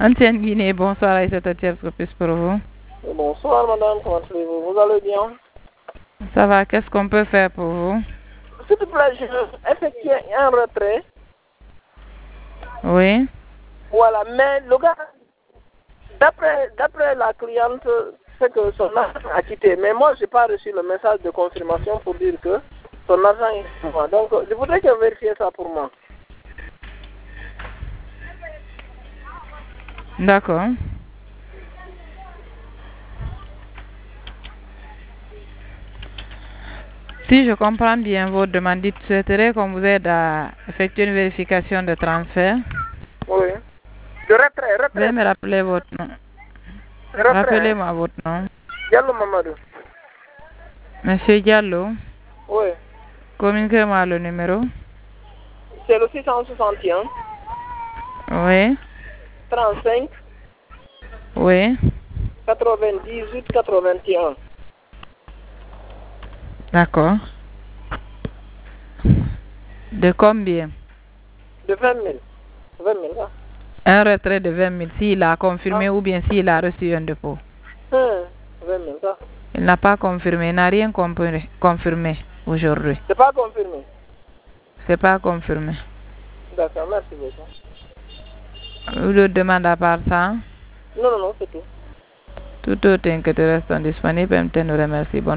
Ancienne Guinée, bonsoir Aïssata Thiers, plus pour vous. Bonsoir madame, comment allez-vous? Vous allez bien? Ça va, qu'est-ce qu'on peut faire pour vous? S'il vous plaît, je veux effectuer un retrait. Oui. Voilà, mais le gars, d'après la cliente, c'est que son argent a quitté. Mais moi, je n'ai pas reçu le message de confirmation pour dire que son argent est pour moi. Donc, je voudrais que vous vérifiez ça pour moi. D'accord. Si je comprends bien votre demande, vous souhaiterez qu'on vous aide à effectuer une vérification de transfert. Oui. De retrait. Veuillez me rappeler votre nom. Rappelez-moi votre nom. Diallo Mamadou. Monsieur Diallo. Oui. Communiquez-moi le numéro. C'est le 661. Oui. 35. Oui. 98 81. D'accord. De combien? De 20 000. 20 000, là. Un retrait de 20 000, s'il a confirmé ou bien s'il a reçu un dépôt. 20 000, ça. Il n'a pas confirmé, il n'a rien confirmé aujourd'hui. C'est pas confirmé. C'est pas confirmé. D'accord, merci beaucoup. Vous le demandez à part ça? Non, c'est tout. Tout autre que te reste disponible, nous remercie.